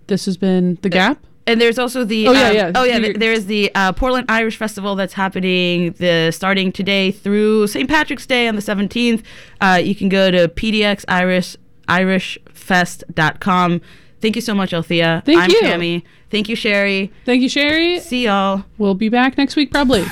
This has been The Gap. And there's also the there's the Portland Irish Festival that's happening starting today through St. Patrick's Day on the 17th. You can go to pdxirishfest.com. Thank you so much, Althea. I'm Tammy. Thank you, Sherry. Thank you, Sherry. See y'all. We'll be back next week, probably.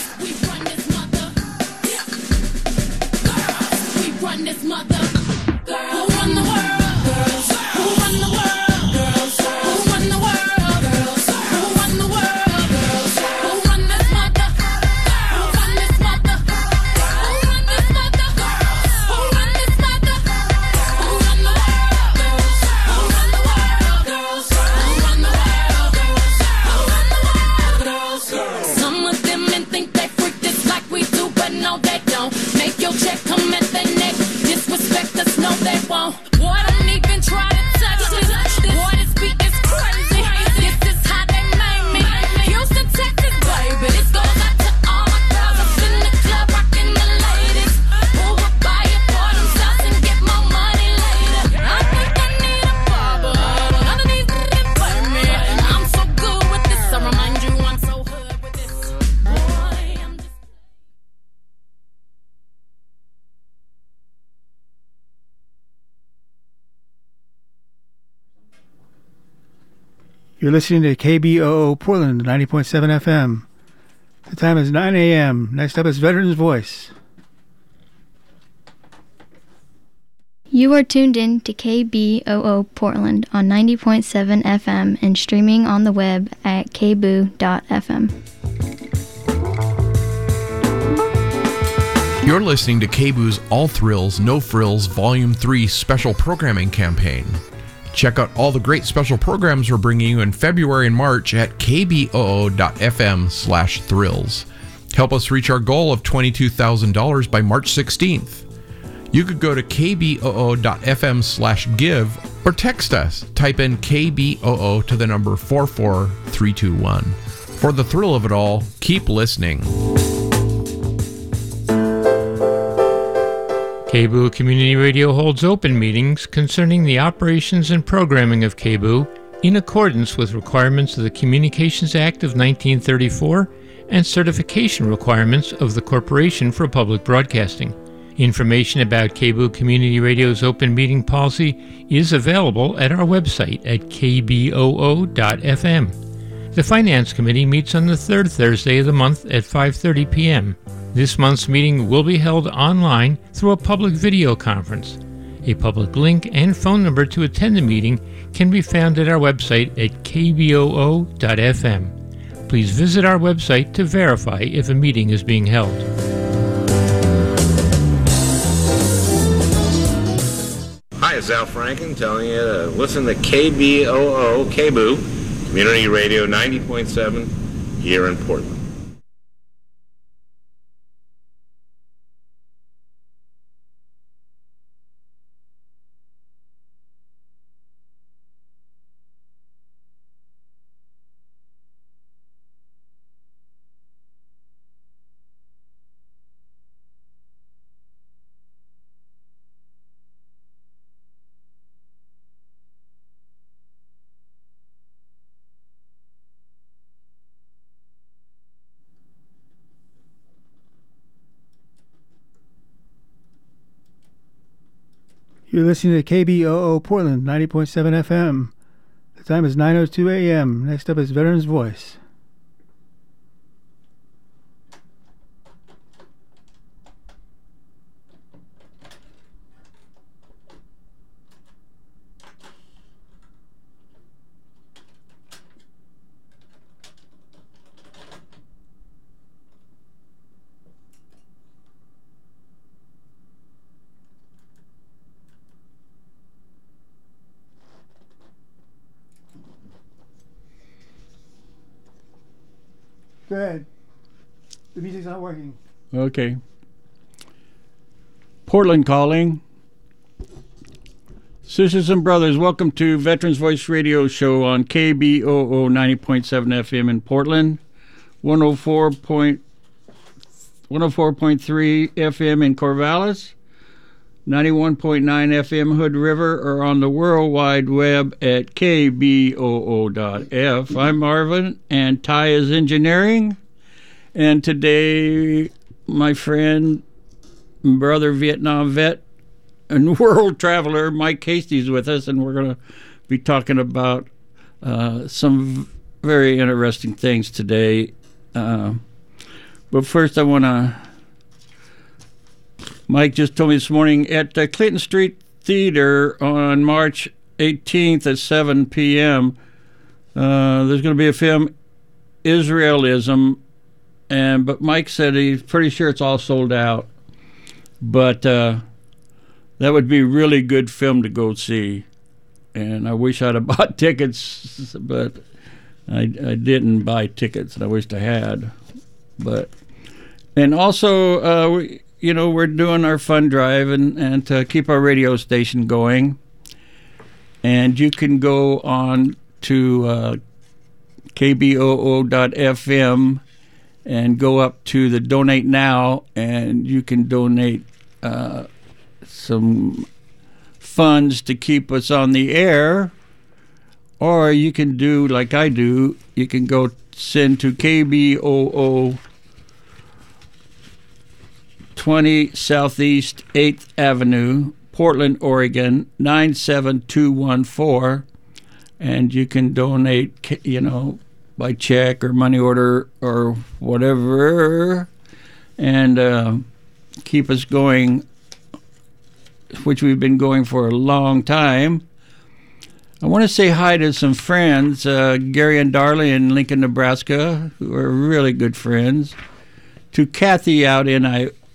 You're listening to KBOO Portland, 90.7 FM. The time is 9 a.m. Next up is Veterans Voice. You are tuned in to KBOO Portland on 90.7 FM and streaming on the web at kboo.fm. You're listening to KBOO's All Thrills, No Frills Volume 3 special programming campaign. Check out all the great special programs we're bringing you in February and March at kboo.fm/thrills. Help us reach our goal of $22,000 by March 16th. You could go to kboo.fm/give or text us. Type in KBOO to the number 44321. For the thrill of it all, keep listening. KBOO Community Radio holds open meetings concerning the operations and programming of KBOO in accordance with requirements of the Communications Act of 1934 and certification requirements of the Corporation for Public Broadcasting. Information about KBOO Community Radio's open meeting policy is available at our website at kboo.fm. The Finance Committee meets on the third Thursday of the month at 5:30 p.m. This month's meeting will be held online through a public video conference. A public link and phone number to attend the meeting can be found at our website at kboo.fm. Please visit our website to verify if a meeting is being held. Hi, it's Al Franken telling you to listen to KBOO, KBOO, Community Radio 90.7 here in Portland. You're listening to KBOO Portland, 90.7 FM. The time is 9:02 a.m. Next up is Veterans Voice. Go ahead. The music's not working. Okay. Portland calling. Sisters and brothers, welcome to Veterans Voice Radio Show on KBOO 90.7 FM in Portland, 104.3 FM in Corvallis, 91.9 FM Hood River, or on the World Wide Web at kboo.f. I'm Marvin, and Ty is engineering. And today, my friend, brother Vietnam vet, and world traveler Mike Hasty with us, and we're going to be talking about some very interesting things today. But first, I want to... Mike just told me this morning at Clinton Street Theater on March 18th at 7 p.m., there's going to be a film, Israelism, but Mike said he's pretty sure it's all sold out. But that would be a really good film to go see. And I wish I'd have bought tickets, but I didn't buy tickets, and I wished I had. And also, we're doing our fund drive and to keep our radio station going. And you can go on to kboo.fm and go up to the Donate Now, and you can donate some funds to keep us on the air. Or you can do like I do. You can go send to KBOO 20 Southeast 8th Avenue, Portland, Oregon, 97214. And you can donate, by check or money order or whatever, and keep us going, which we've been going for a long time. I want to say hi to some friends, Gary and Darley in Lincoln, Nebraska, who are really good friends. To Kathy out in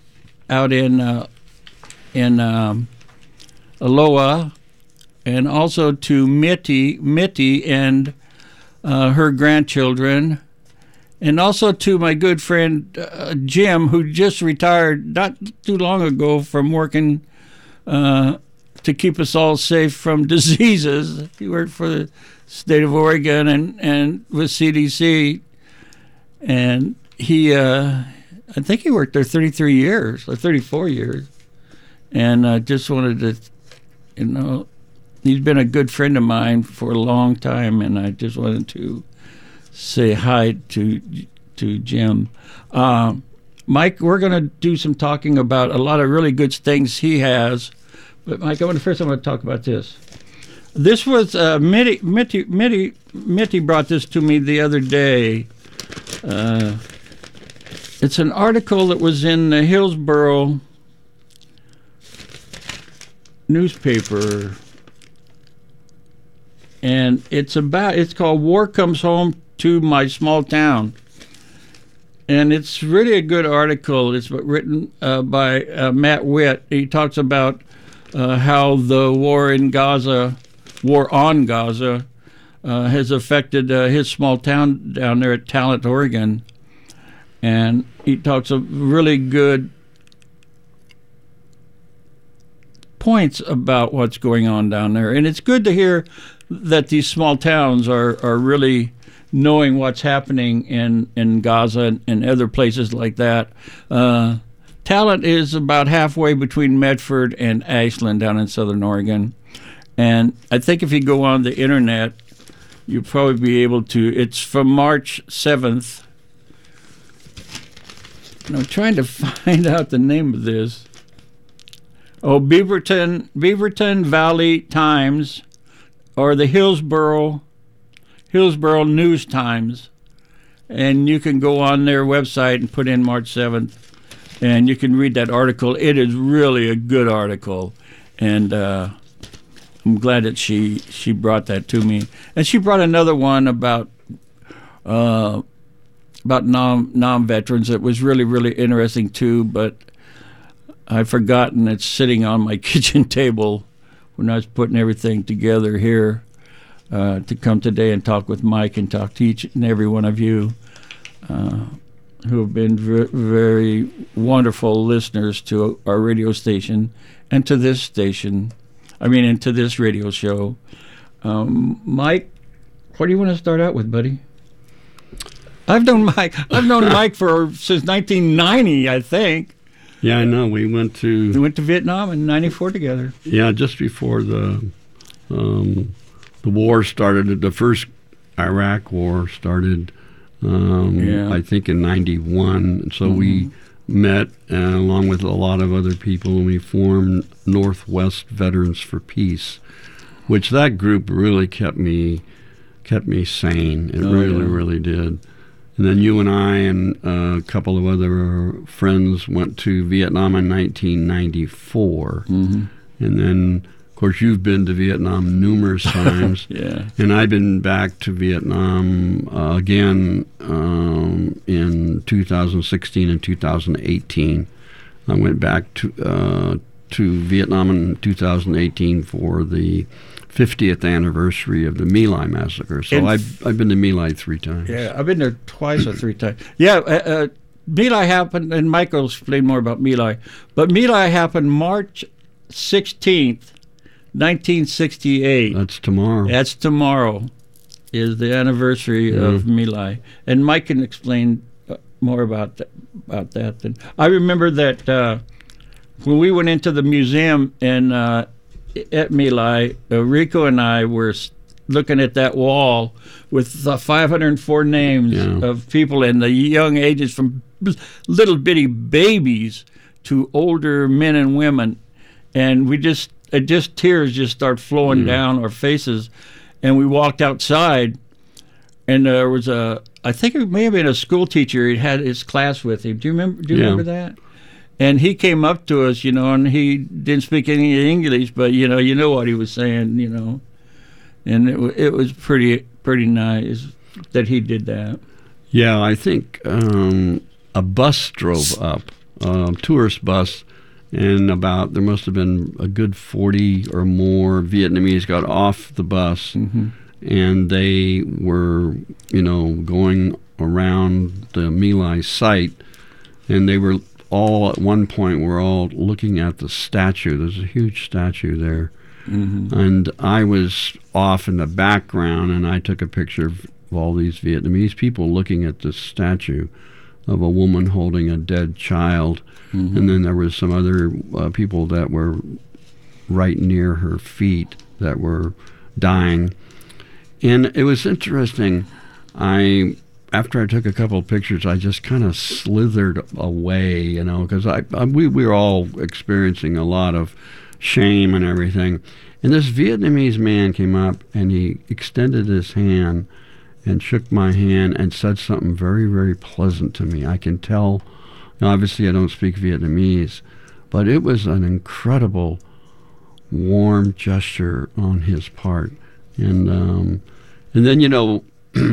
Aloha, and also to Mitty and her grandchildren, and also to my good friend Jim, who just retired not too long ago from working to keep us all safe from diseases. He worked for the state of Oregon and with CDC, and he I think he worked there 33 years or 34 years, and I just wanted to, he's been a good friend of mine for a long time, and I just wanted to say hi to Jim. Mike, we're going to do some talking about a lot of really good things he has. But Mike, first I'm going to talk about this. This was Mitty brought this to me the other day. It's an article that was in the Hillsboro newspaper, and it's called War Comes Home to My Small Town. And it's really a good article. It's written by Matt Witt. He talks about how the war on Gaza, has affected his small town down there at Talent, Oregon. And he talks of really good points about what's going on down there. And it's good to hear that these small towns are really knowing what's happening in Gaza and other places like that. Talent is about halfway between Medford and Ashland down in southern Oregon. And I think if you go on the internet, you'll probably be able to. It's from March 7th. And I'm trying to find out the name of this. Oh, Beaverton Valley Times, or the Hillsboro News Times. And you can go on their website and put in March 7th, and you can read that article. It is really a good article, and I'm glad that she brought that to me. And she brought another one about non-veterans that was really, really interesting too, but I've forgotten. It's sitting on my kitchen table when I was putting everything together here to come today and talk with Mike and talk to each and every one of you who have been very wonderful listeners to our radio station and to this station. And to this radio show. Mike, what do you want to start out with, buddy? I've known Mike since 1990, I think. Yeah, I know. We went to Vietnam in '94 together. Yeah, just before the war started. The first Iraq war started, I think, in '91. So we met along with a lot of other people, and we formed Northwest Veterans for Peace, which that group really kept me sane. It really did. And then you and I and a couple of other friends went to Vietnam in 1994. And then, of course, you've been to Vietnam numerous times. Yeah. And I've been back to Vietnam again in 2016 and 2018. I went back to Vietnam in 2018 for the 50th anniversary of the My Lai massacre. So I've been to My Lai 3 times. Yeah, I've been there twice or 3 times. Yeah, My Lai happened, and Michael will explain more about My Lai, but My Lai happened March 16th, 1968. That's tomorrow. That's tomorrow is the anniversary of My Lai. And Mike can explain more about that. And I remember that when we went into the museum and at My Lai, Rico and I were looking at that wall with 504 names of people in the young ages, from little bitty babies to older men and women, and tears just start flowing down our faces, and we walked outside, and there was I think it may have been a school teacher. He had his class with him. Do you remember that? And he came up to us, and he didn't speak any English, but you know what he was saying, and it was pretty nice that he did that. Yeah, I think a bus drove up, a tourist bus, and there must have been a good 40 or more Vietnamese got off the bus, and they were, going around the My Lai site, and they were all at one point we're all looking at the statue. There's a huge statue there. And I was off in the background, and I took a picture of all these Vietnamese people looking at this statue of a woman holding a dead child. And then there was some other people that were right near her feet that were dying. And it was interesting. After I took a couple of pictures, I just kind of slithered away, because we were all experiencing a lot of shame and everything. And this Vietnamese man came up, and he extended his hand and shook my hand and said something very, very pleasant to me. I can tell, obviously I don't speak Vietnamese, but it was an incredible, warm gesture on his part. And then,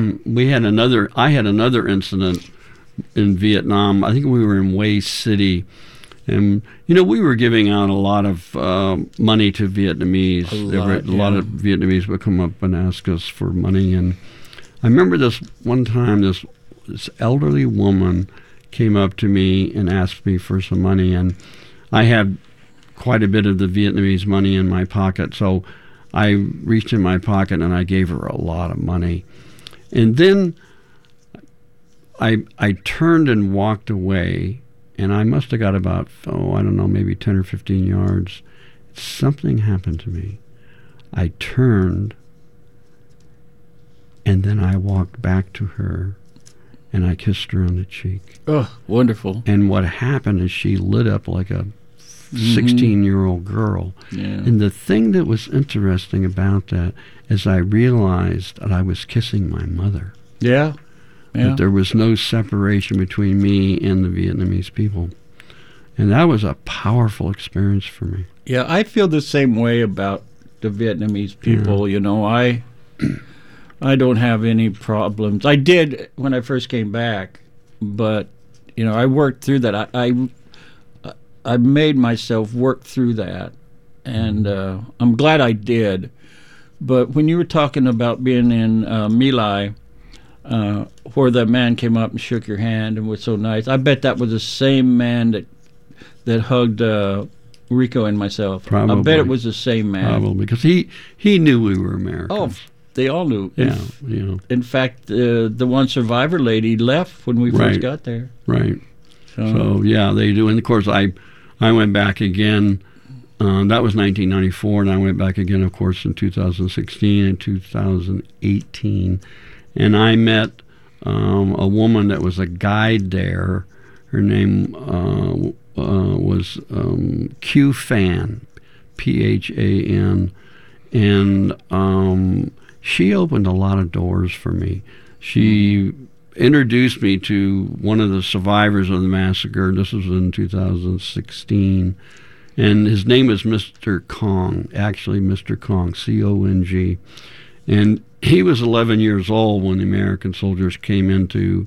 I had another incident in Vietnam. I think we were in Hue City, and we were giving out a lot of money to Vietnamese. A lot of Vietnamese would come up and ask us for money, and I remember this one time this elderly woman came up to me and asked me for some money, and I had quite a bit of the Vietnamese money in my pocket, so I reached in my pocket and I gave her a lot of money. And then I turned and walked away, and I must have got about, maybe 10 or 15 yards. Something happened to me. I turned, and then I walked back to her, and I kissed her on the cheek. Oh, wonderful. And what happened is she lit up like a 16-year-old girl. Yeah. And the thing that was interesting about that is I realized that I was kissing my mother. Yeah. That there was no separation between me and the Vietnamese people. And that was a powerful experience for me. Yeah, I feel the same way about the Vietnamese people. Yeah. I don't have any problems. I did when I first came back, but I worked through that. I made myself work through that, and I'm glad I did. But when you were talking about being in My Lai, where that man came up and shook your hand and was so nice, I bet that was the same man that hugged Rico and myself. Probably. I bet it was the same man. Probably, because he knew we were Americans. Oh, they all knew. Yeah, In fact, the one survivor lady left when we first got there. Right. So yeah, they do. And of course, I went back again. That was 1994, and I went back again, of course, in 2016 and 2018. And I met a woman that was a guide there. Her name was Q Fan, Phan, and she opened a lot of doors for me. She introduced me to one of the survivors of the massacre. This was in 2016. And his name is Mr. Kong, actually Mr. Kong, C-O-N-G. And he was 11 years old when the American soldiers came into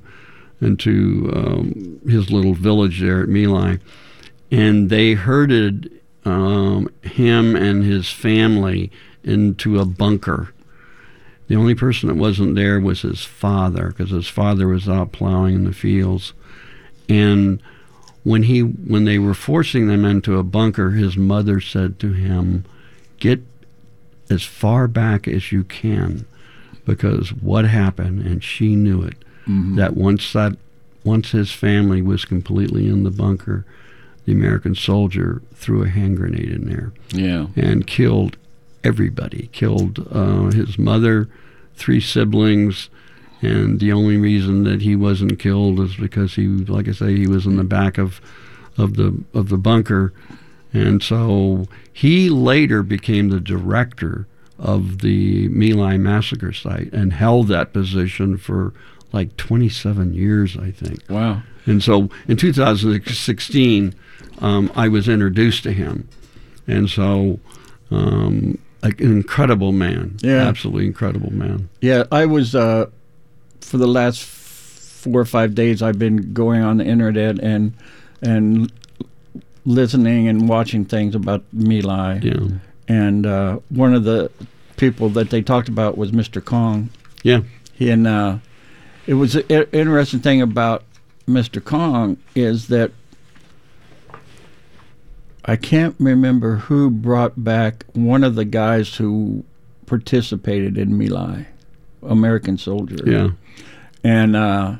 his little village there at My Lai. And they herded him and his family into a bunker. The only person that wasn't there was his father, because his father was out plowing in the fields. And when they were forcing them into a bunker, his mother said to him, "Get as far back as you can," because what happened, and she knew it, that once his family was completely in the bunker, the American soldier threw a hand grenade in there, and killed everybody. Killed his mother, 3 siblings. And the only reason that he wasn't killed is because he, like I say, he was in the back of the bunker. And so he later became the director of the My Lai massacre site and held that position for like 27 years, I think. Wow. And so in 2016, I was introduced to him. And so an incredible man. Yeah. Absolutely incredible man. Yeah, I was... for the last 4 or 5 days, I've been going on the internet and listening and watching things about My Lai. Yeah. And one of the people that they talked about was Mr. Kong. Yeah. And it was an interesting thing about Mr. Kong is that I can't remember who brought back one of the guys who participated in My Lai, American soldier. Yeah. And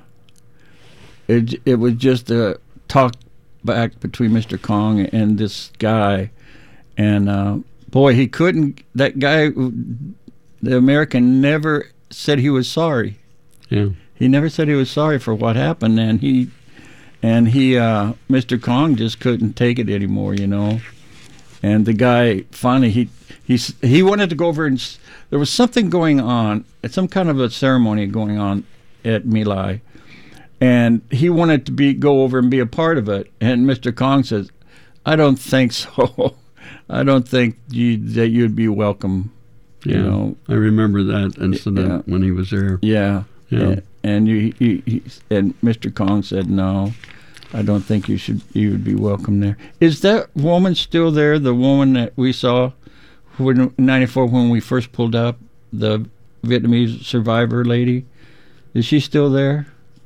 it was just a talk back between Mr. Kong and this guy. And boy, he couldn't, that guy, the American, never said he was sorry. Yeah. He never said he was sorry for what happened. And he Mr. Kong just couldn't take it anymore, you know. And the guy, finally, he wanted to go over and, there was something going on, some kind of a ceremony going on at My Lai, and he wanted to go over and be a part of it. And Mr. Kong says, "I don't think so. I don't think that you'd be welcome." Yeah. You know, I remember that incident when he was there. Yeah. Yeah. And and Mr. Kong said, "No, I don't think you would be welcome there." Is that woman still there? The woman that we saw in '94 when we first pulled up, the Vietnamese survivor lady, is she still there?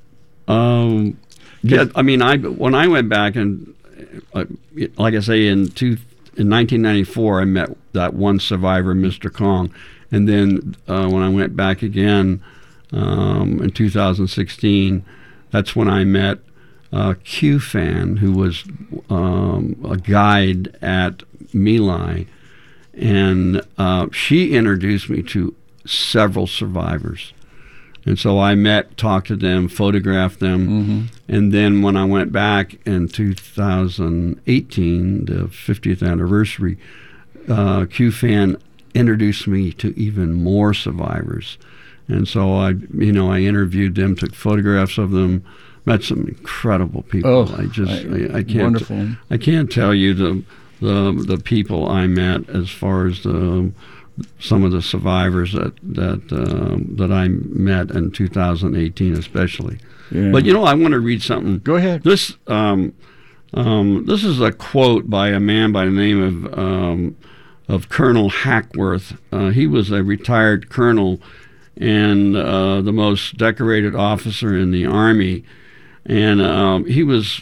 Yeah, I mean, when I went back and, like I say, in 1994, I met that one survivor, Mr. Kong, and then when I went back again in 2016, that's when I met Q Fan, who was a guide at My Lai. And she introduced me to several survivors. And so I talked to them, photographed them. And then when I went back in 2018, the 50th anniversary, Q Fan introduced me to even more survivors. And so I interviewed them, took photographs of them, met some incredible people. I can't, wonderful. I can't tell you the people I met as far as some of the survivors that I met in 2018 especially. Yeah. But I want to read something. Go ahead. This is a quote by a man by the name of Colonel Hackworth. He was a retired colonel and the most decorated officer in the Army, and he was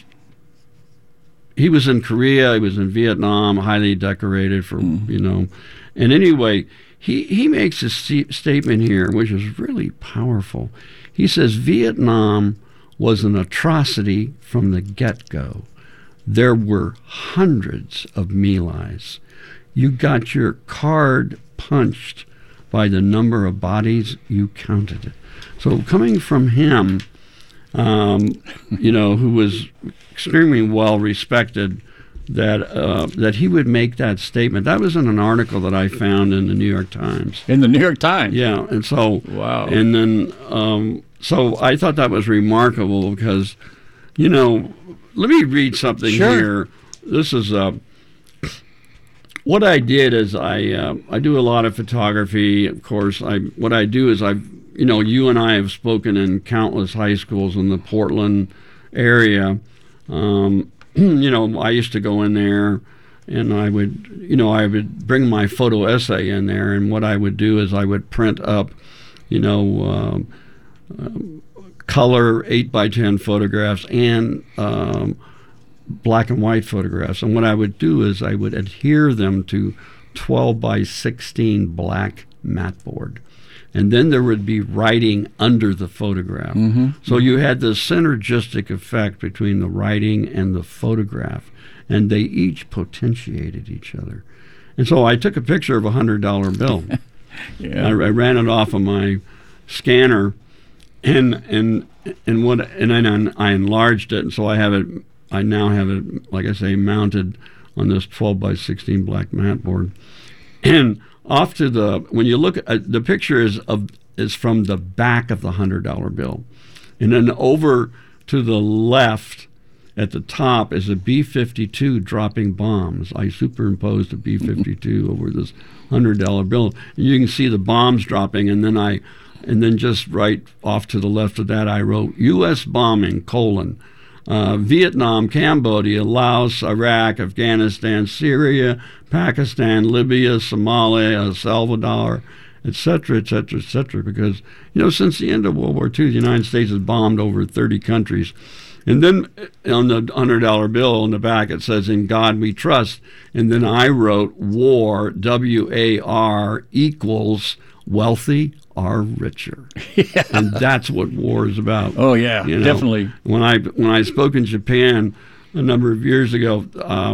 in Korea, he was in Vietnam, highly decorated for, And anyway, he makes a statement here, which is really powerful. He says, Vietnam was an atrocity from the get-go. There were hundreds of My Lais. You got your card punched by the number of bodies you counted. So coming from him, who was extremely well respected, that he would make that statement. That was in an article that I found in the New York Times. In the New York Times? Yeah, and so wow. And then so I thought that was remarkable because, let me read something here. This is what I did is I do a lot of photography. Of course, what I do is you and I have spoken in countless high schools in the Portland area. I used to go in there and I would bring my photo essay in there, and what I would do is I would print up, color 8x10 photographs and black and white photographs. And what I would do is I would adhere them to 12x16 black mat board. And then there would be writing under the photograph. Mm-hmm. So you had this synergistic effect between the writing and the photograph, and they each potentiated each other. And so I took a picture of a $100 bill. Yeah. I ran it off of my scanner, and then I enlarged it, and so I now have it, like I say, mounted on this 12x16 black mat board. And off to when you look at the picture is from the back of the $100 bill, and then over to the left at the top is a B-52 dropping bombs. I superimposed a B-52 over this $100 bill. And you can see the bombs dropping, and then just right off to the left of that I wrote U.S. bombing, Vietnam, Cambodia, Laos, Iraq, Afghanistan, Syria, Pakistan, Libya, Somalia, El Salvador, etc., etc., etc. Because, since the end of World War II, the United States has bombed over 30 countries. And then on the $100 bill on the back, it says, "In God we trust." And then I wrote war, W-A-R, equals wealthy are richer. Yeah. And that's what war is about. Oh, yeah, definitely. When I spoke in Japan a number of years ago,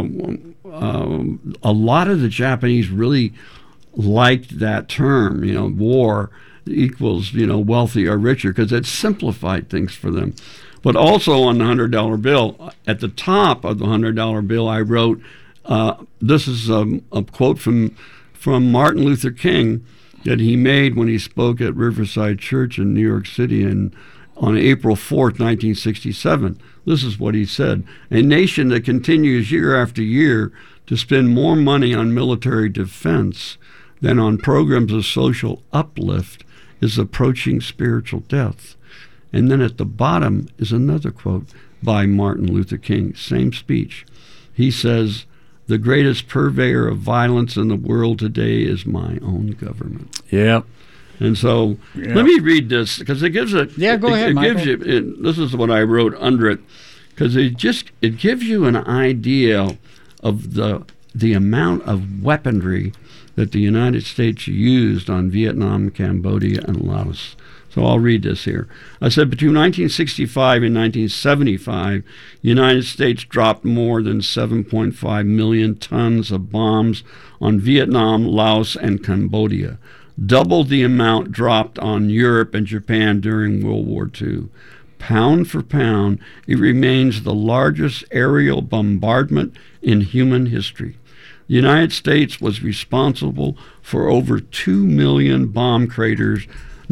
a lot of the Japanese really liked that term, war equals, wealthy or richer, because it simplified things for them. But also on the $100 bill, at the top of the $100 bill, I wrote, this is a quote from Martin Luther King that he made when he spoke at Riverside Church in New York City on April 4th, 1967. This is what he said: "A nation that continues year after year to spend more money on military defense than on programs of social uplift is approaching spiritual death." And then at the bottom is another quote by Martin Luther King, same speech. He says, "The greatest purveyor of violence in the world today is my own government." Yeah. And so let me read this, because it gives it. Yeah, go ahead, Michael. Gives you. This is what I wrote under it, because it gives you an idea of the amount of weaponry that the United States used on Vietnam, Cambodia, and Laos. So I'll read this here. I said, between 1965 and 1975, the United States dropped more than 7.5 million tons of bombs on Vietnam, Laos, and Cambodia, doubled the amount dropped on Europe and Japan during World War II. Pound for pound, it remains the largest aerial bombardment in human history. The United States was responsible for over 2 million bomb craters.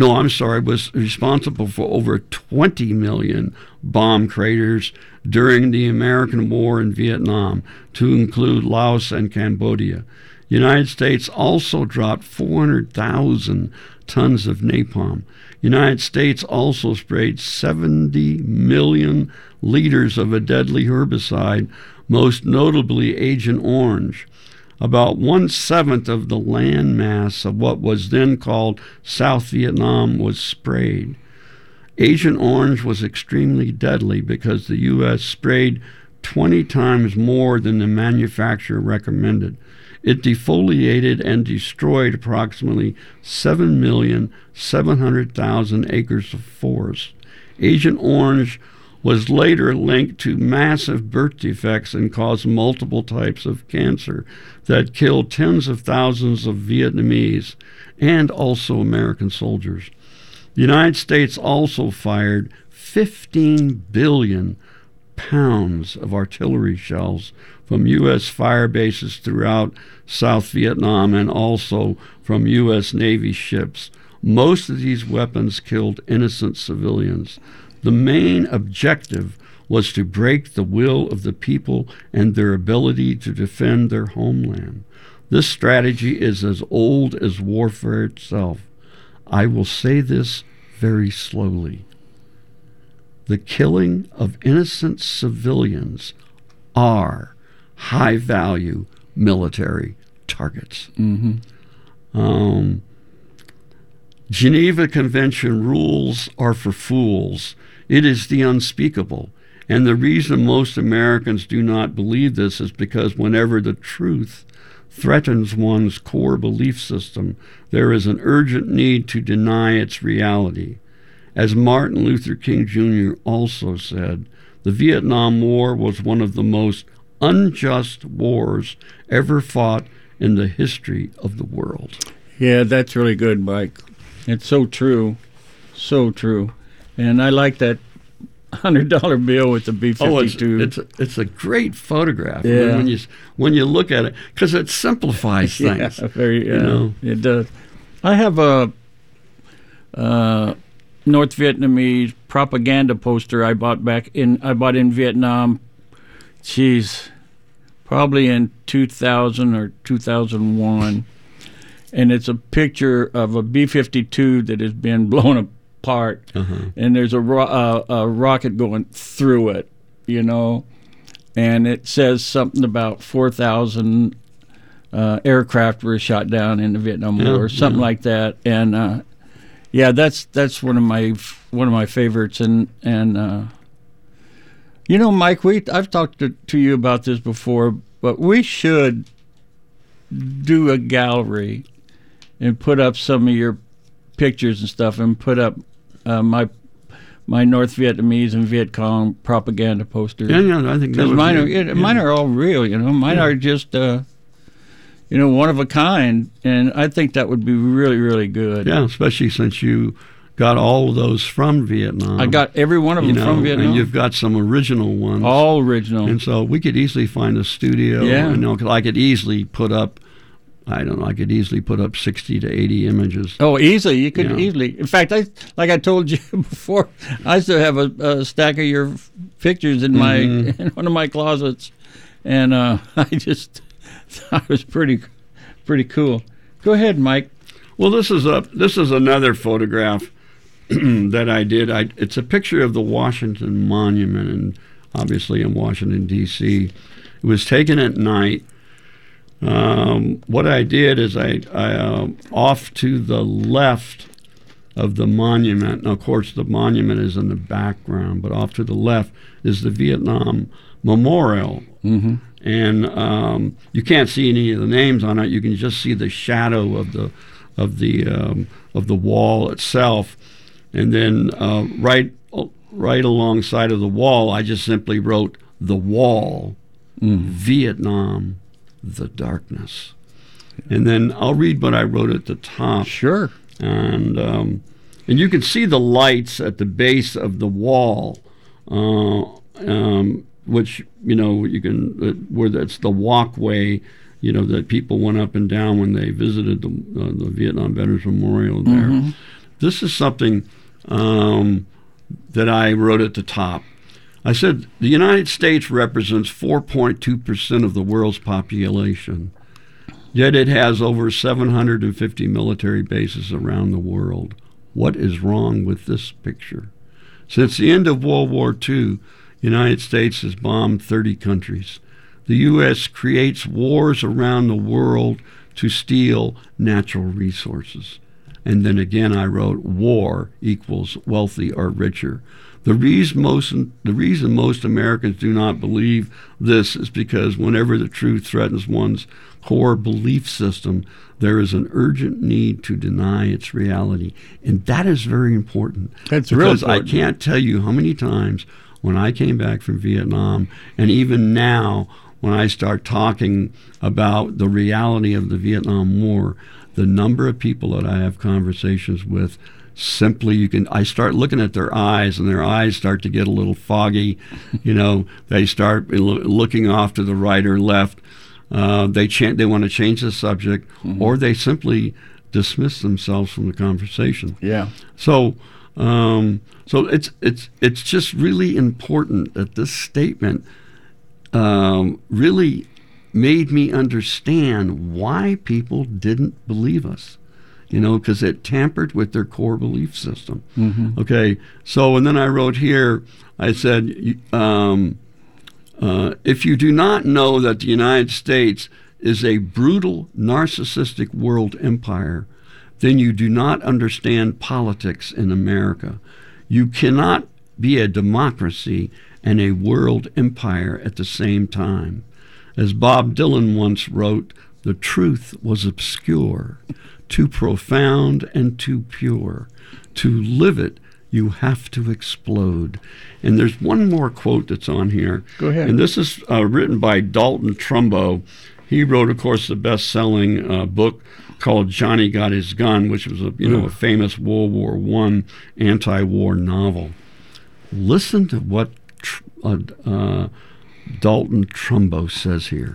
Was responsible for over 20 million bomb craters during the American War in Vietnam, to include Laos and Cambodia. The United States also dropped 400,000 tons of napalm. The United States also sprayed 70 million liters of a deadly herbicide, most notably Agent Orange. About 1/7 of the land mass of what was then called South Vietnam was sprayed. Agent Orange was extremely deadly because the U.S. sprayed 20 times more than the manufacturer recommended. It defoliated and destroyed approximately 7,700,000 acres of forest. Agent Orange was later linked to massive birth defects and caused multiple types of cancer that killed tens of thousands of Vietnamese and also American soldiers. The United States also fired 15 billion pounds of artillery shells from U.S. fire bases throughout South Vietnam and also from U.S. Navy ships. Most of these weapons killed innocent civilians. The main objective was to break the will of the people and their ability to defend their homeland. This strategy is as old as warfare itself. I will say this very slowly. The killing of innocent civilians are high-value military targets. Geneva Convention rules are for fools. It is the unspeakable. And the reason most Americans do not believe this is because whenever the truth threatens one's core belief system, there is an urgent need to deny its reality. As Martin Luther King Jr. also said, the Vietnam War was one of the most unjust wars ever fought in the history of the world. Yeah, that's really good, Mike. It's so true. So true. And I like that $100 bill with the B-52. Oh, it's a great photograph. Yeah. When you look at it, because it simplifies things. Yeah, it does. I have a North Vietnamese propaganda poster I bought in Vietnam. Probably in 2000 or 2001. And it's a picture of a B-52 that has been blown apart, and there's a rocket going through it, and it says something about 4,000 aircraft were shot down in the Vietnam War, something like that. And that's one of my favorites. And Mike, I've talked to you about this before, but we should do a gallery and put up some of your pictures and stuff, and put up my North Vietnamese and Viet Cong propaganda posters. Yeah, I think that mine are all real. Mine are just one of a kind, and I think that would be really, really good. Yeah, especially since you got all of those from Vietnam. I got every one of them from Vietnam. And you've got some original ones. All original. And so we could easily find a studio. Yeah. Because I could easily put up, 60 to 80 images. Oh, easily. You could easily. In fact, like I told you before, I still have a stack of your pictures in in one of my closets, and I just thought it was pretty cool. Go ahead, Mike. Well, this is another photograph that I did. It's a picture of the Washington Monument, and obviously in Washington, D.C. It was taken at night. What I did is I off to the left of the monument. Now, of course, the monument is in the background, but off to the left is the Vietnam Memorial. And you can't see any of the names on it. You can just see the shadow of the wall itself. And then right alongside of the wall, I just simply wrote "The Wall, Vietnam, the Darkness." And then I'll read what I wrote at the top. Sure. And you can see the lights at the base of the wall, which you can where that's the walkway, that people went up and down when they visited the Vietnam Veterans Memorial there. This is something that I wrote at the top. I said, the United States represents 4.2% of the world's population, yet it has over 750 military bases around the world. What is wrong with this picture? Since the end of World War II, the United States has bombed 30 countries. The U.S. creates wars around the world to steal natural resources. And then again I wrote, war equals wealthy or richer. The reason most Americans do not believe this is because whenever the truth threatens one's core belief system, there is an urgent need to deny its reality. And that is very important. That's real important. Because I can't tell you how many times when I came back from Vietnam, and even now when I start talking about the reality of the Vietnam War, the number of people that I have conversations with, simply I start looking at their eyes, and their eyes start to get a little foggy. They start looking off to the right or left. They want to change the subject, or they simply dismiss themselves from the conversation. Yeah. So it's just really important that this statement really made me understand why people didn't believe us. Because it tampered with their core belief system. Mm-hmm. Okay, so and then I wrote here, I said, if you do not know that the United States is a brutal, narcissistic world empire, then you do not understand politics in America. You cannot be a democracy and a world empire at the same time. As Bob Dylan once wrote, the truth was obscure, too profound and too pure. To live it, you have to explode. And there's one more quote that's on here. Go ahead. And this is written by Dalton Trumbo. He wrote, of course, the best-selling book called Johnny Got His Gun, which was a famous World War I anti-war novel. Listen to what Dalton Trumbo says here.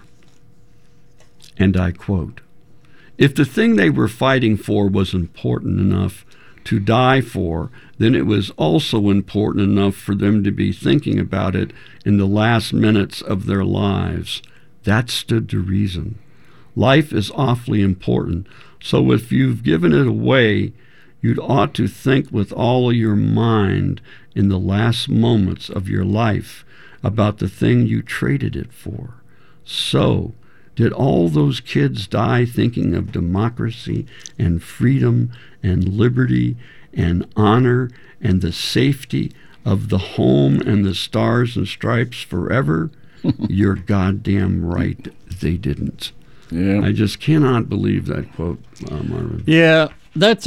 And I quote, "If the thing they were fighting for was important enough to die for, then it was also important enough for them to be thinking about it in the last minutes of their lives. That stood to reason. Life is awfully important, so if you've given it away, you'd ought to think with all of your mind in the last moments of your life about the thing you traded it for. So, did all those kids die thinking of democracy and freedom and liberty and honor and the safety of the home and the stars and stripes forever? You're goddamn right, they didn't." Yeah. I just cannot believe that quote, Marvin. Yeah, that's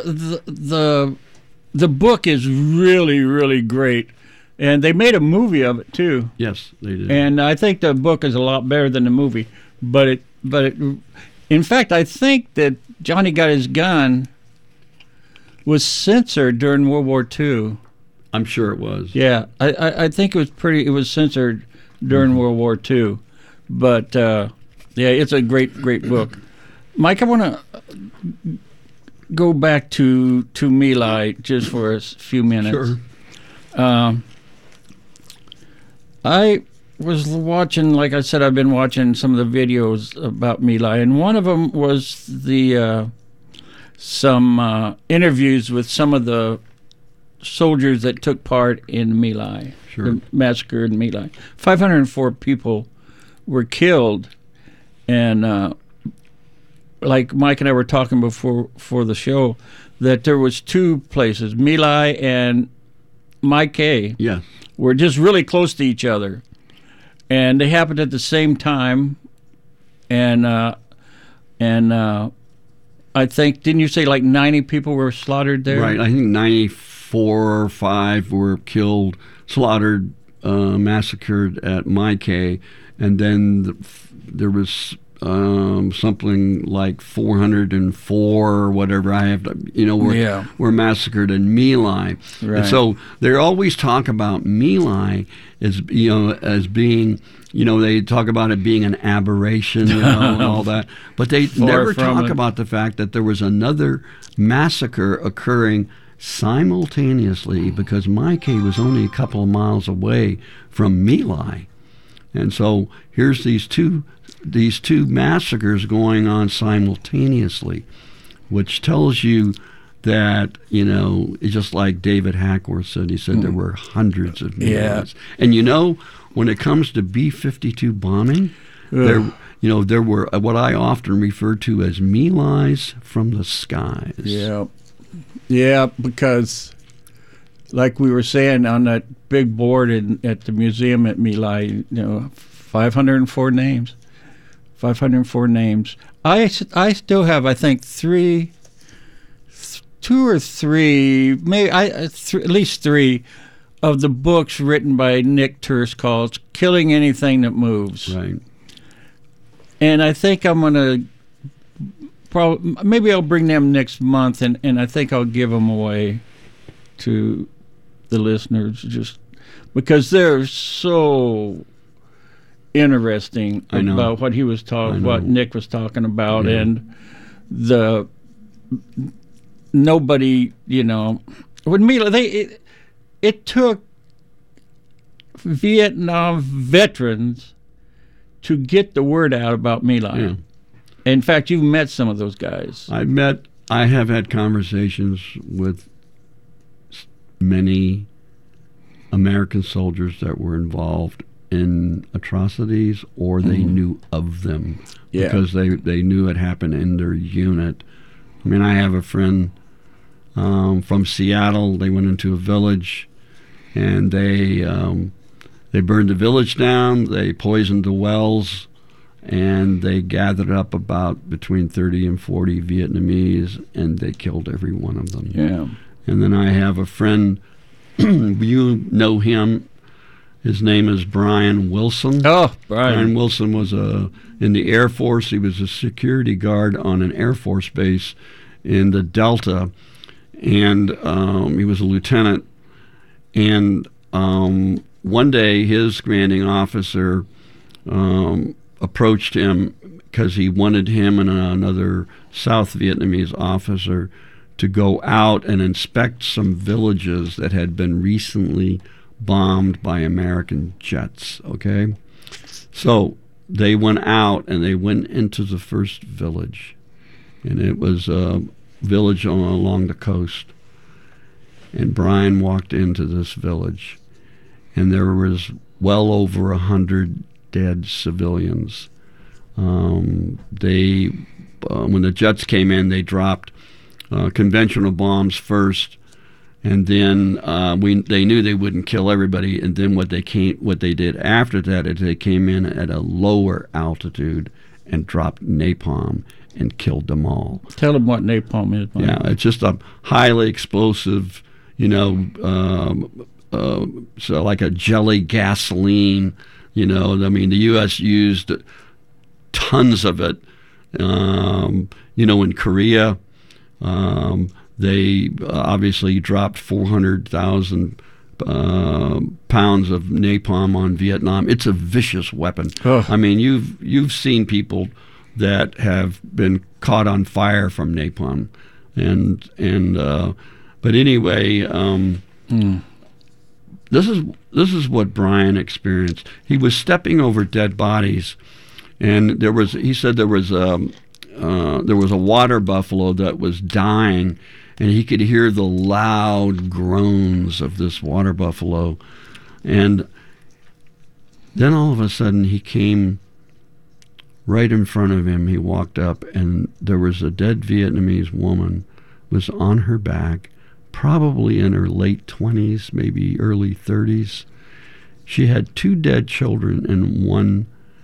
the book is really, really great. And they made a movie of it too. Yes, they did. And I think the book is a lot better than the movie. But in fact, I think that Johnny Got His Gun was censored during World War II. I'm sure it was. Yeah, I think it was censored during World War II. But yeah, it's a great book. Mike, I want to go back to My Lai just for a few minutes. Sure. I was watching, like I said, I've been watching some of the videos about My Lai, and one of them was some interviews with some of the soldiers that took part in My Lai, the massacre in My Lai. 504 people were killed, and like Mike and I were talking before for the show, that there was two places, My Lai and Mai Kay, were just really close to each other. And they happened at the same time, and I think, didn't you say like 90 people were slaughtered there? Right, I think 94 or 5 were killed, slaughtered, massacred at Mai Kay, and then there was something like 404 or whatever were massacred in My Lai. Right. And so they always talk about My Lai as being, they talk about it being an aberration, and all that, but they never talk about the fact that there was another massacre occurring simultaneously, because Mai Kay was only a couple of miles away from My Lai. And so here's these two massacres going on simultaneously, which tells you that, it's just like David Hackworth said. He said there were hundreds of My Lais. And when it comes to B-52 bombing, there were what I often refer to as My Lais from the skies. Yeah, because like we were saying on that big board at the museum at My Lai, 504 names. 504 names. I still have, I think, two or three, maybe at least 3 of the books written by Nick Turskal, Killing Anything That Moves. Right. And I think I'm going to maybe I'll bring them next month, and I think I'll give them away to the listeners, just because they're so interesting about what he was talking, what Nick was talking about, and nobody, with Mila, it took Vietnam veterans to get the word out about My Lai. Yeah. In fact, you've met some of those guys. I have had conversations with many American soldiers that were involved in atrocities, or they knew of them because they knew it happened in their unit. I mean, I have a friend from Seattle. They went into a village, and they burned the village down. They poisoned the wells, and they gathered up about between 30 and 40 Vietnamese, and they killed every one of them. Yeah. And then I have a friend, you know him. His name is Brian Wilson. Oh, Brian Wilson was in the Air Force. He was a security guard on an Air Force base in the Delta, and he was a lieutenant. And one day his commanding officer approached him because he wanted him and another South Vietnamese officer to go out and inspect some villages that had been recently bombed by American jets, okay? So they went out and they went into the first village, and it was a village along the coast. And Brian walked into this village, and there was well over 100 dead civilians. When the jets came in, they dropped conventional bombs first, and then they knew they wouldn't kill everybody. And then what they did after that is they came in at a lower altitude and dropped napalm and killed them all. Tell them what napalm is, Mike. Yeah, it's just a highly explosive, so like a jelly gasoline. I mean, the U.S. used tons of it. In Korea, they obviously dropped 400,000 pounds of napalm on Vietnam. It's a vicious weapon. Oh. I mean, you've seen people that have been caught on fire from napalm, but anyway. This is what Brian experienced. He was stepping over dead bodies, and he said there was a water buffalo that was dying, and he could hear the loud groans of this water buffalo. And then all of a sudden he came right in front of him. He walked up, and there was a dead Vietnamese woman was on her back, probably in her late 20s, maybe early 30s. She had 2 dead children in one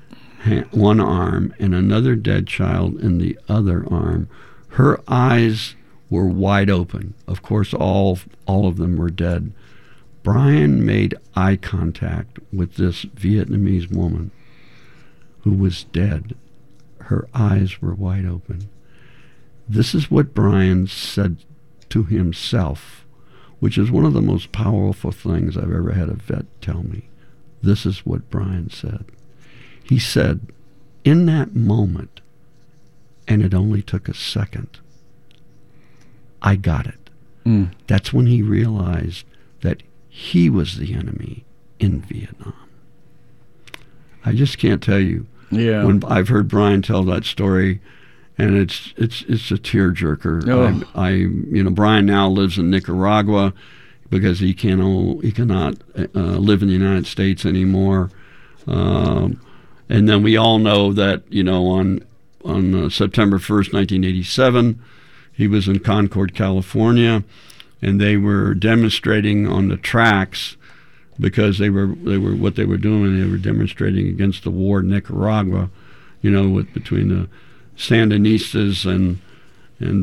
arm and another dead child in the other arm. Her eyes were wide open. Of course, all of them were dead. Brian made eye contact with this Vietnamese woman who was dead. Her eyes were wide open. This is what Brian said to himself, which is one of the most powerful things I've ever had a vet tell me. This is what Brian said. He said, in that moment, and it only took a second, I got it. That's when he realized that he was the enemy in Vietnam. I just can't tell you. Yeah. When I've heard Brian tell that story, and it's a tearjerker. Oh. Brian now lives in Nicaragua because he cannot live in the United States anymore. And then we all know that on September 1st, 1987, he was in Concord, California, and they were demonstrating on the tracks because they were demonstrating against the war in Nicaragua, between the Sandinistas and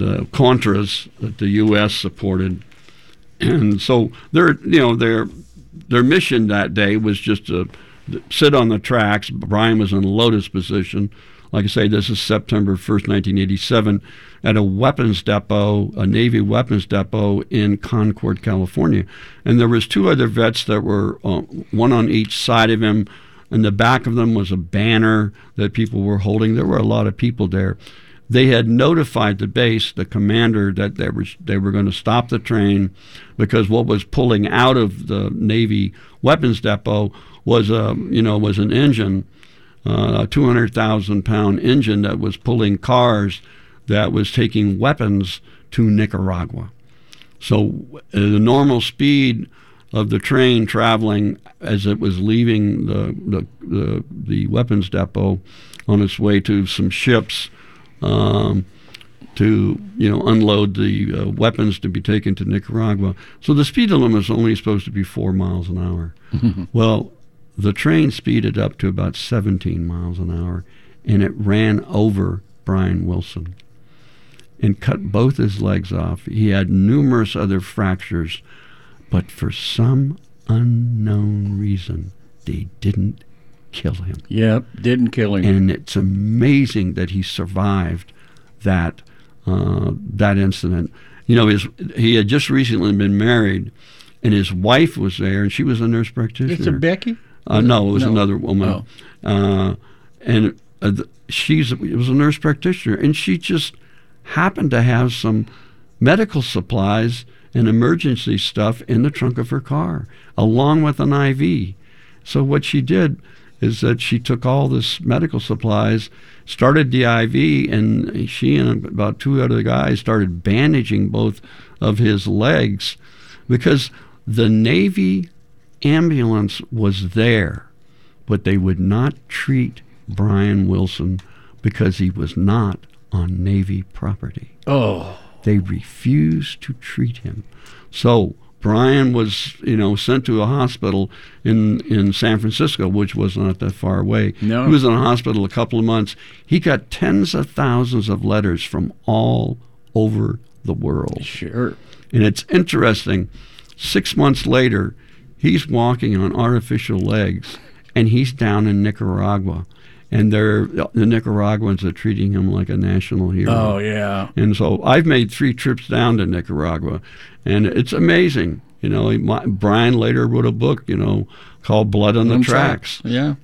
Contras that the U.S. supported, and so they're their mission that day was just to sit on the tracks. Bryan was in a lotus position. Like I say, this is September 1st, 1987, at a weapons depot, a Navy weapons depot in Concord, California. And there was 2 other vets that were one on each side of him. In the back of them was a banner that people were holding. There were a lot of people there. They had notified the base, the commander, that they were going to stop the train because what was pulling out of the Navy weapons depot was an engine, a 200,000-pound engine that was pulling cars that was taking weapons to Nicaragua. So the normal speed of the train traveling as it was leaving the weapons depot on its way to some ships to unload the weapons to be taken to Nicaragua. So the speed limit was only supposed to be 4 miles an hour. Well, the train speeded up to about 17 miles an hour, and it ran over Brian Wilson and cut both his legs off. He had numerous other fractures, but for some unknown reason, they didn't kill him. Yep, didn't kill him. And it's amazing that he survived that incident. He had just recently been married, and his wife was there, and she was a nurse practitioner. Is it Becky? No, it was another woman. Oh. And it was a nurse practitioner, and she just happened to have some medical supplies and emergency stuff in the trunk of her car, along with an IV. So what she did is that she took all this medical supplies, started the IV, and she and about 2 other guys started bandaging both of his legs because the Navy ambulance was there, but they would not treat Brian Wilson because he was not on Navy property. Oh. They refused to treat him. So Brian was, sent to a hospital in San Francisco, which was not that far away. No. He was in a hospital a couple of months. He got tens of thousands of letters from all over the world. Sure. And it's interesting. 6 months later, he's walking on artificial legs, and he's down in Nicaragua. And the Nicaraguans are treating him like a national hero. Oh, yeah. And so I've made 3 trips down to Nicaragua, and it's amazing. Brian later wrote a book, called Blood on the Tracks. Yeah.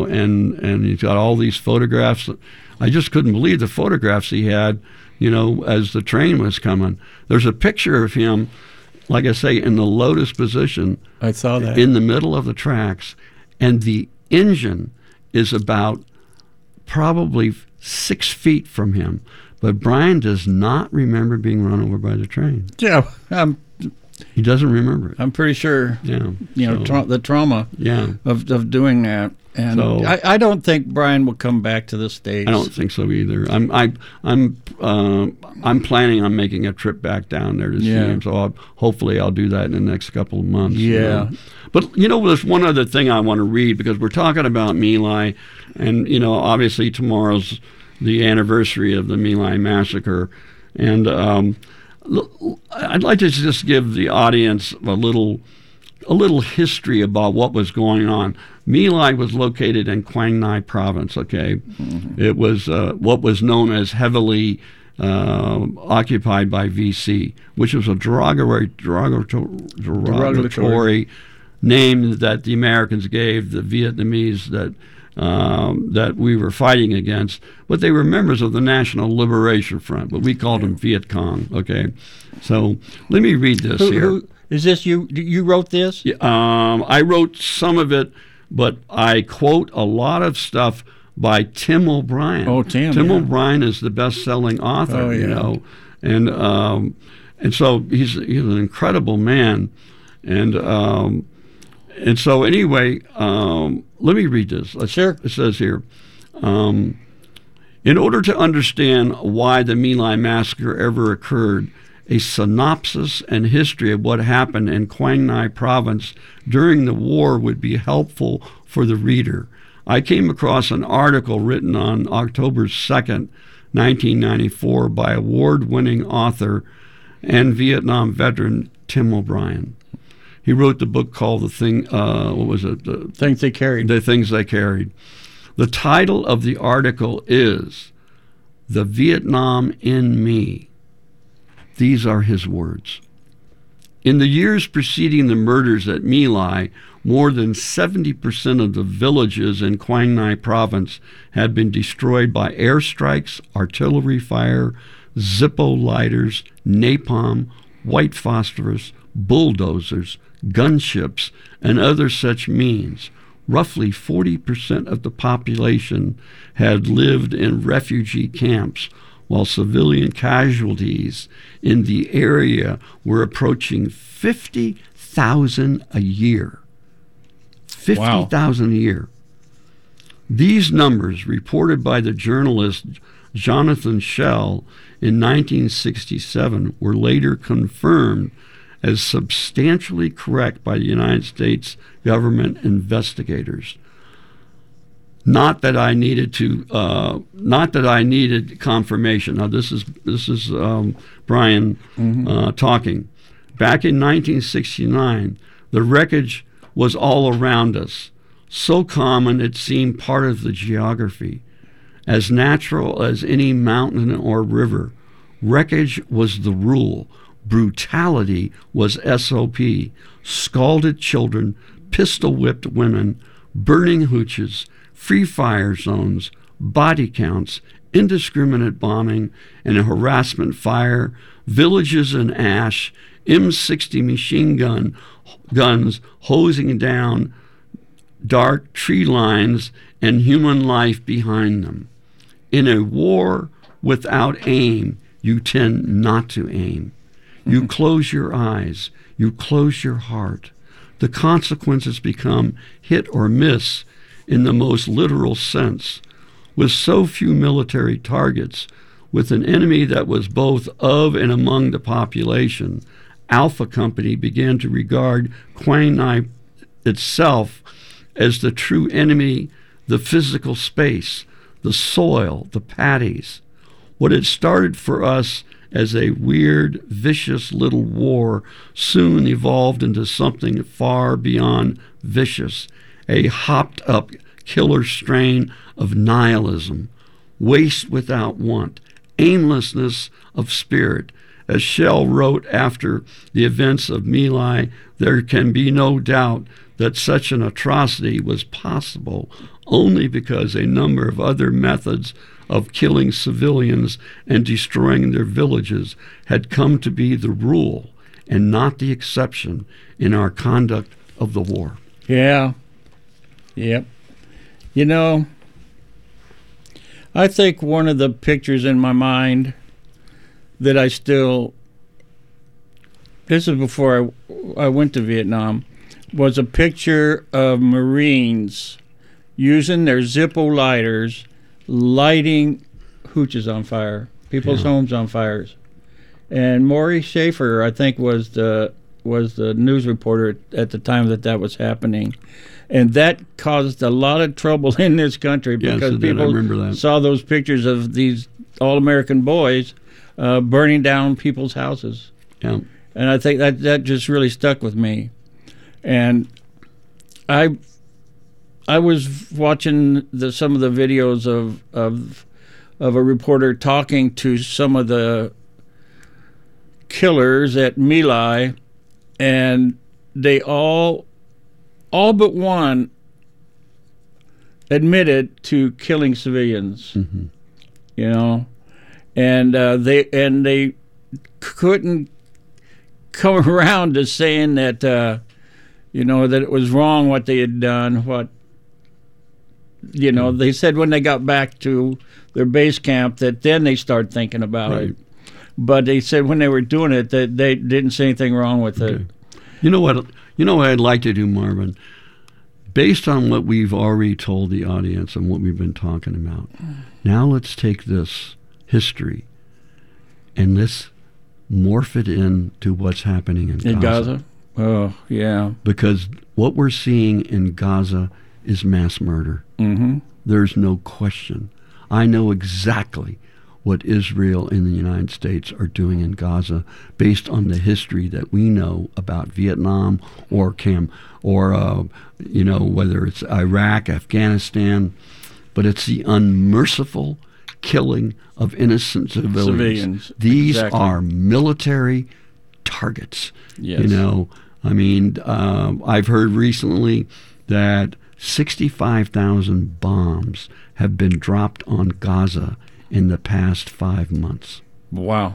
And he's got all these photographs. I just couldn't believe the photographs he had, as the train was coming. There's a picture of him, like I say, in the lotus position. I saw that. In the middle of the tracks, and the engine is about probably 6 feet from him. But Brian does not remember being run over by the train. Yeah, he doesn't remember it. I'm pretty sure. Yeah, the trauma. Yeah. of doing that, and so, I don't think Brian will come back to the States. I don't think so either. I'm planning on making a trip back down there to see him. So hopefully I'll do that in the next couple of months. Yeah. But there's one other thing I want to read because we're talking about My Lai, and obviously tomorrow's the anniversary of the My Lai massacre, and I'd like to just give the audience a little history about what was going on. My Lai was located in Quang Ngai province. Okay, mm-hmm. It was what was known as heavily occupied by VC, which was a derogatory name that the Americans gave the Vietnamese that we were fighting against, but they were members of the National Liberation Front, but we called them Viet Cong. Okay, so let me read this here. Is this you? You wrote this? Yeah, I wrote some of it, but I quote a lot of stuff by Tim O'Brien. Oh, Tim O'Brien is the best-selling author. And so he's an incredible man, and so anyway, let me read this. Sure. It says here, in order to understand why the My Lai massacre ever occurred, a synopsis and history of what happened in Quang Ngai province during the war would be helpful for the reader. I came across an article written on October 2nd, 1994 by award-winning author and Vietnam veteran Tim O'Brien. He wrote the book called The Things They Carried. The Things They Carried. The title of the article is The Vietnam in Me. These are his words. In the years preceding the murders at My Lai, more than 70% of the villages in Quang Ngai province had been destroyed by airstrikes, artillery fire, Zippo lighters, napalm, white phosphorus, bulldozers, gunships, and other such means. Roughly 40% of the population had lived in refugee camps, while civilian casualties in the area were approaching 50,000 a year. 50,000 a year. These numbers, reported by the journalist Jonathan Schell in 1967, were later confirmed as substantially correct by the United States government investigators. Not that I needed confirmation. Now this is Brian talking. Back in 1969, the wreckage was all around us, so common it seemed part of the geography, as natural as any mountain or river. Wreckage was the rule. Brutality was SOP. Scalded children, pistol-whipped women, burning hooches, free fire zones, body counts, indiscriminate bombing and harassment fire, villages in ash, M60 machine guns hosing down dark tree lines and human life behind them. In a war without aim, you tend not to aim. You close your eyes. You close your heart. The consequences become hit or miss in the most literal sense. With so few military targets, with an enemy that was both of and among the population, Alpha Company began to regard Quang Ngai itself as the true enemy, the physical space, the soil, the paddies. What had started for us as a weird, vicious little war soon evolved into something far beyond vicious, a hopped-up killer strain of nihilism, waste without want, aimlessness of spirit. As Schell wrote after the events of My Lai, there can be no doubt that such an atrocity was possible only because a number of other methods of killing civilians and destroying their villages had come to be the rule and not the exception in our conduct of the war. Yeah. Yep. You know, I think one of the pictures in my mind that I still, this is before I went to Vietnam, was a picture of Marines using their Zippo lighters, lighting hooches on fire, people's homes on fires. And Maury Schaefer, I think, was the news reporter at the time that was happening. And that caused a lot of trouble in this country because people saw those pictures of these all-American boys burning down people's houses. Yeah. And I think that just really stuck with me. And I was watching some of the videos of a reporter talking to some of the killers at My Lai, and they all but one admitted to killing civilians. Mm-hmm. You know, and they couldn't come around to saying that that it was wrong what they had done. They said when they got back to their base camp that then they started thinking about it. But they said when they were doing it that they didn't see anything wrong with it. You know what I'd like to do, Marvin? Based on what we've already told the audience and what we've been talking about, now let's take this history and let's morph it into what's happening in Gaza. Oh, yeah. Because what we're seeing in Gaza is mass murder. Mm-hmm. There's no question. I know exactly what Israel and the United States are doing in Gaza based on the history that we know about Vietnam or whether it's Iraq, Afghanistan, but it's the unmerciful killing of innocent civilians. These are military targets. Yes. I've heard recently that 65,000 bombs have been dropped on Gaza in the past 5 months. Wow.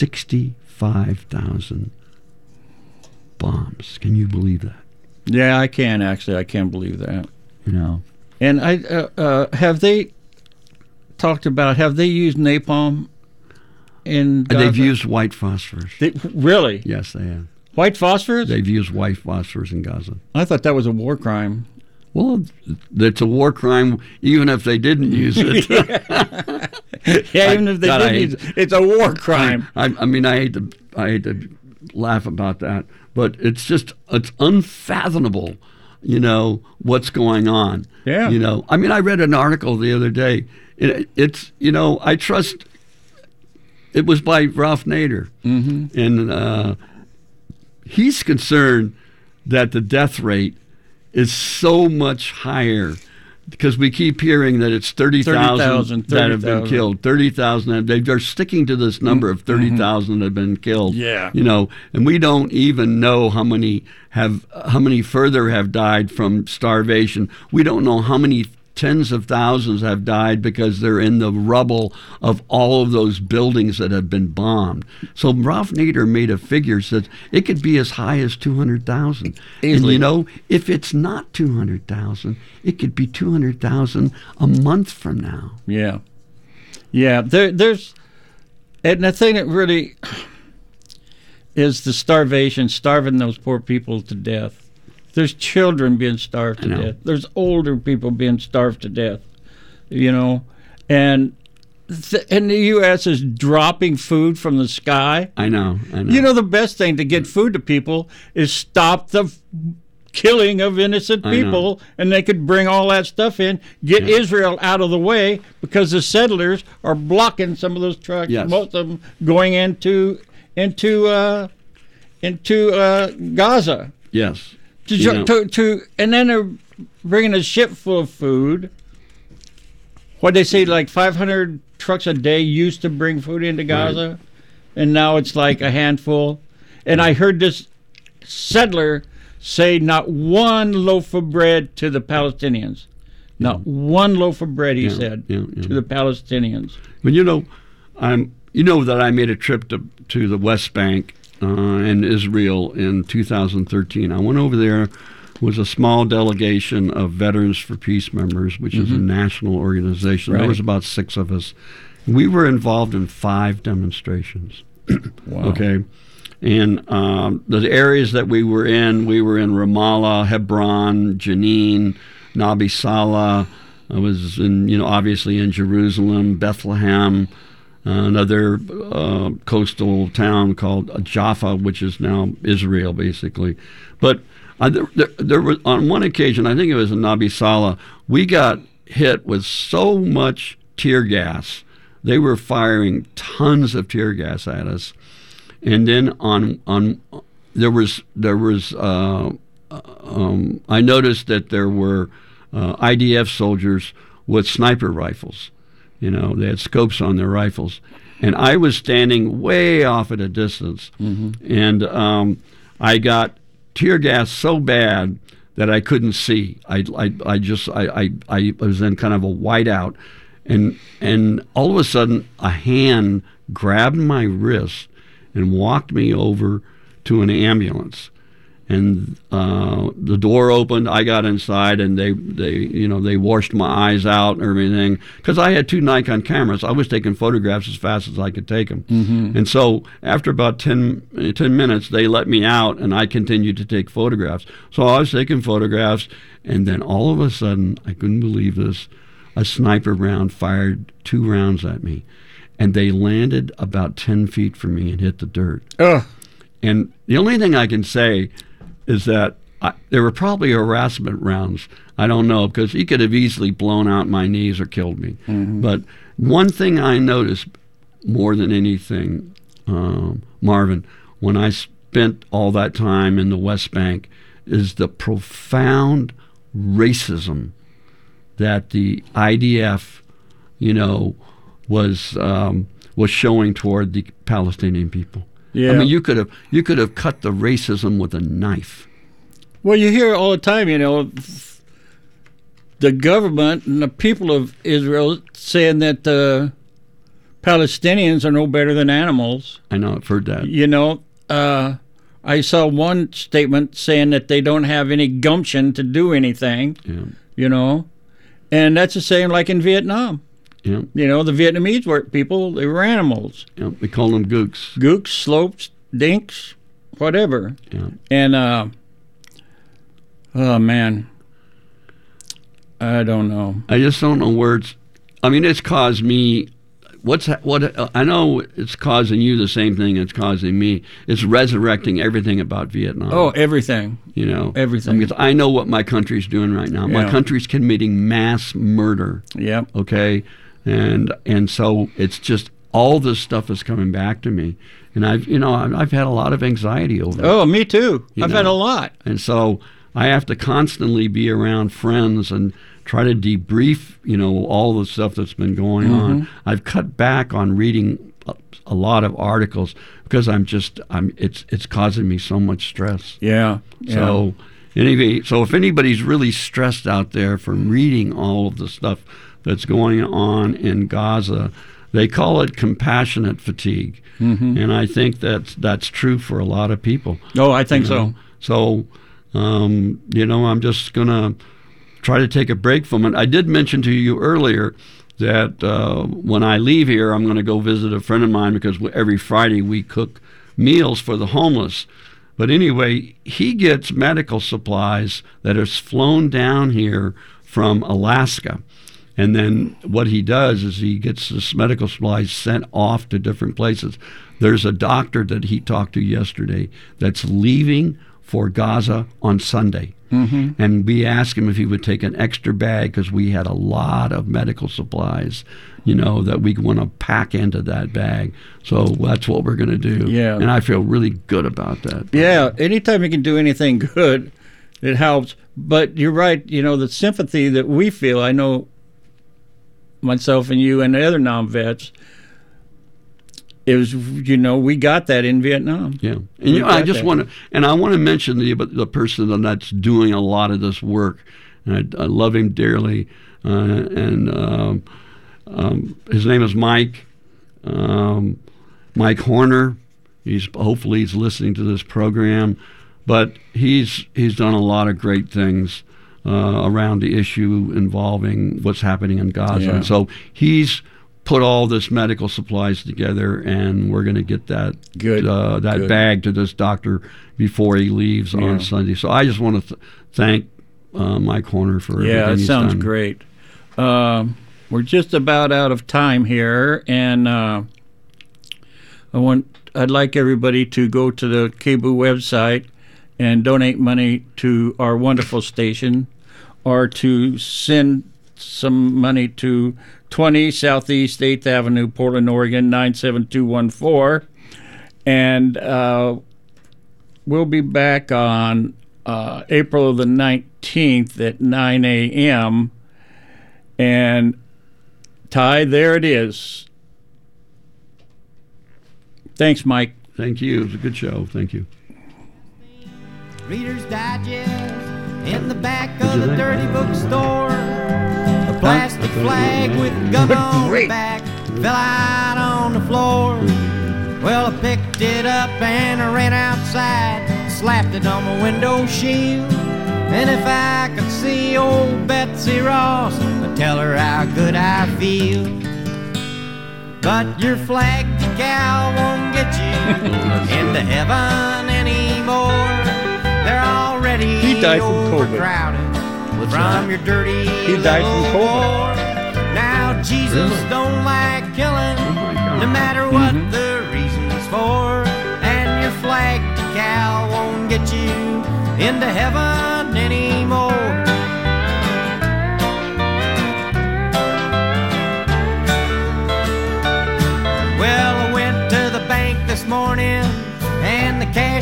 65,000 bombs. Can you believe that? Yeah, I can actually. I can't believe that. And have they used napalm in Gaza? They've used white phosphorus. Really? Yes, they have. White phosphorus? They've used white phosphorus in Gaza. I thought that was a war crime. Well, it's a war crime even if they didn't use it. Even if they didn't use it, it's a war crime. I hate to laugh about that, but it's unfathomable, what's going on. Yeah. I read an article the other day. I trust. It was by Ralph Nader, and he's concerned that the death rate is so much higher because we keep hearing that it's 30,000 that have been killed. 30,000. They're sticking to this number of 30,000 that have been killed. Yeah. And we don't even know how many further have died from starvation. We don't know how many tens of thousands have died because they're in the rubble of all of those buildings that have been bombed. So Ralph Nader made a figure that it could be as high as 200,000. And if it's not 200,000, it could be 200,000 a month from now. Yeah. Yeah. There's, and the thing that really is the starving those poor people to death. There's children being starved to death. There's older people being starved to death, and the U.S. is dropping food from the sky. I know. The best thing to get food to people is stop the killing of innocent people, and they could bring all that stuff in, get Israel out of the way because the settlers are blocking some of those trucks, most of them going into Gaza. Yes. And then they're bringing a ship full of food. What they say, like 500 trucks a day used to bring food into Gaza, and now it's like a handful. And I heard this settler say not one loaf of bread to the Palestinians. Not one loaf of bread, he said, to the Palestinians. But that I made a trip to the West Bank in Israel in 2013. I went over there with a small delegation of Veterans for Peace members, which is a national organization. There was about 6 of us. We were involved in 5 demonstrations. Wow. Okay. And the areas that we were in Ramallah, Hebron, Jenin, Nabi Salah. I was obviously in Jerusalem, Bethlehem, another coastal town called Jaffa, which is now Israel, basically. But there was, on one occasion, I think it was in Nabi Salah, we got hit with so much tear gas. They were firing tons of tear gas at us. And then there was I noticed that there were IDF soldiers with sniper rifles. They had scopes on their rifles. And I was standing way off at a distance. And I got tear gas so bad that I couldn't see. I was in kind of a whiteout. And all of a sudden, a hand grabbed my wrist and walked me over to an ambulance. And the door opened. I got inside, and they washed my eyes out and everything. Because I had 2 Nikon cameras, I was taking photographs as fast as I could take them. And so after about 10 minutes, they let me out, and I continued to take photographs. So I was taking photographs, and then all of a sudden, I couldn't believe this, a sniper round fired 2 rounds at me. And they landed about 10 feet from me and hit the dirt. And the only thing I can say is that there were probably harassment rounds. I don't know, because he could have easily blown out my knees or killed me. But one thing I noticed, more than anything, Marvin, when I spent all that time in the West Bank, is the profound racism that the IDF, was showing toward the Palestinian people. Yeah. I mean, you could have cut the racism with a knife. Well, you hear all the time, the government and the people of Israel saying that the Palestinians are no better than animals. I know, I've heard that. I saw one statement saying that they don't have any gumption to do anything, and that's the same like in Vietnam. Yeah. The Vietnamese people, they were animals. Yeah, we call them gooks. Gooks, slopes, dinks, whatever. Yeah. And, oh, man, I don't know. I just don't know where it's caused me. I know it's causing you the same thing it's causing me. It's resurrecting everything about Vietnam. Oh, everything. Everything. Because I know what my country's doing right now. Yeah. My country's committing mass murder. Yeah. Okay? And so it's just all this stuff is coming back to me. And I've had a lot of anxiety over it. Oh, me too. I've had a lot. And so I have to constantly be around friends and try to debrief, all the stuff that's been going on. I've cut back on reading a lot of articles because it's causing me so much stress. Yeah. So anyway, if anybody's really stressed out there from reading all of the stuff that's going on in Gaza, they call it compassionate fatigue. And I think that's true for a lot of people. Oh, I think so. So, I'm just going to try to take a break from it. I did mention to you earlier that when I leave here, I'm going to go visit a friend of mine because every Friday we cook meals for the homeless. But anyway, he gets medical supplies that are flown down here from Alaska. And then what he does is he gets this medical supplies sent off to different places. There's a doctor that he talked to yesterday that's leaving for Gaza on Sunday. And we asked him if he would take an extra bag because we had a lot of medical supplies, that we want to pack into that bag. So that's what we're going to do. Yeah. And I feel really good about that. Yeah. Anytime you can do anything good, it helps. But you're right. The sympathy that we feel, I know myself and you and the other non-vets, it was, we got that in Vietnam. Yeah. And I just want to, and I want to mention the person that's doing a lot of this work. And I love him dearly. And his name is Mike Horner. Hopefully he's listening to this program, but he's done a lot of great things around the issue involving what's happening in Gaza. Yeah. And so he's put all this medical supplies together, and we're going to get that bag to this doctor before he leaves on Sunday. So I just want to thank Mike Horner for everything he's done. Yeah, it sounds great. We're just about out of time here, and I'd like everybody to go to the KBOO website and donate money to our wonderful station, or to send some money to 20 Southeast 8th Avenue, Portland, Oregon, 97214. And we'll be back on April the 19th at 9 a.m. And Ty, there it is. Thanks, Mike. Thank you. It was a good show. Thank you. Reader's Digest in the back of the dirty bookstore. A plastic flag with gum on the back fell out on the floor. Well, I picked it up and I ran outside, slapped it on my window shield. And if I could see old Betsy Ross, I'd tell her how good I feel. But your flag decal won't get you into heaven anymore. They're already overcrowded from your dirty little war. Now Jesus don't like killing, no matter what the reason's for. And your flag decal won't get you into heaven anymore. Well,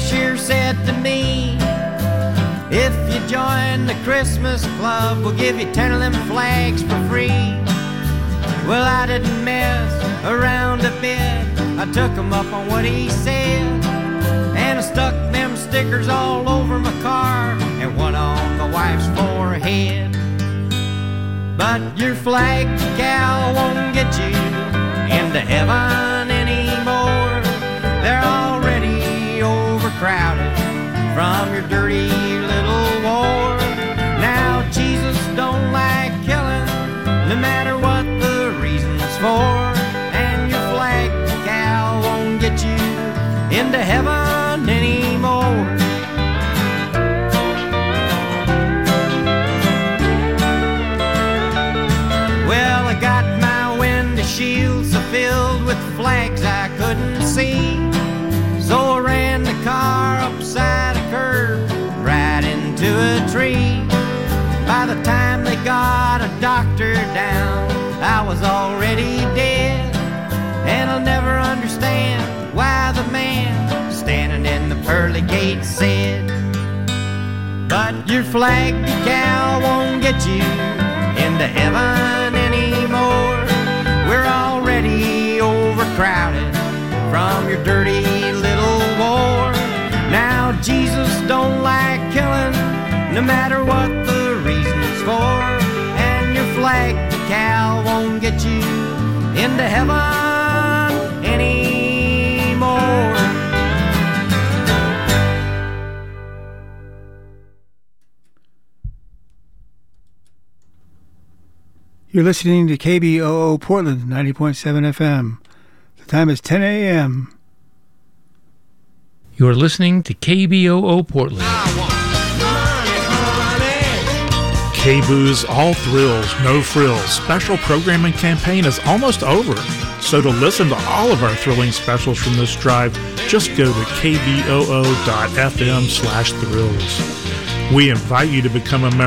cashier said to me, if you join the Christmas club, we'll give you 10 of them flags for free. Well, I didn't mess around a bit. I took him up on what he said, and I stuck them stickers all over my car and one on my wife's forehead. But your flag decal won't get you into heaven anymore. They're already overcrowded from your dirty little war. Now Jesus don't like killing, no matter what the reason's for, and your flag decal won't get you into heaven anymore. Well, I got my window shields so filled with flags I couldn't see, so I ran the car upside a curb right into a tree. By the time they got a doctor down, I was already dead, and I'll never understand why the man standing in the pearly gate said, but your flag decal won't get you into heaven anymore. We're already overcrowded from your dirty little war. Now Jesus don't like killing, no matter what the reason's for, and your flag decal won't get you into heaven anymore. You're listening to KBOO Portland, 90.7 FM. The time is 10 a.m. You're listening to KBOO Portland. KBOO's All Thrills, No Frills special programming campaign is almost over. So to listen to all of our thrilling specials from this drive, just go to kboo.fm/thrills. We invite you to become a member